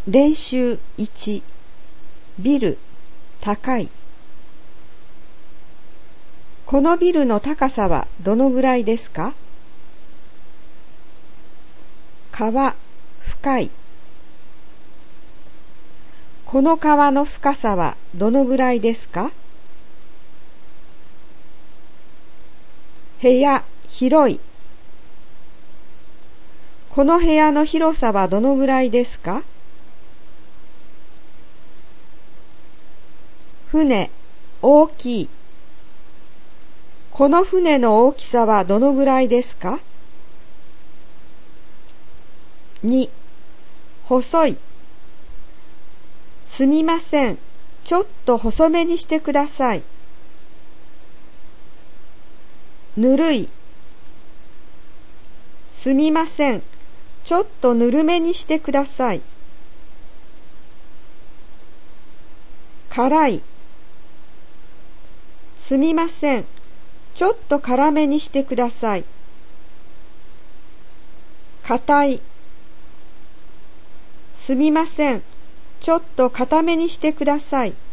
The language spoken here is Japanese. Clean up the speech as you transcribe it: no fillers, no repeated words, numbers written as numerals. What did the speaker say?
練習1、ビル、高い。このビルの高さはどのぐらいですか？川、深い。この川の深さはどのぐらいですか？部屋、広い。この部屋の広さはどのぐらいですか？船、大きい。この船の大きさはどのぐらいですか？ 2、細い。すみません、ちょっと細めにしてください。ぬるい。すみません、ちょっとぬるめにしてください。辛い。すみません、ちょっと辛めにしてください。硬い。すみません、ちょっと硬めにしてください。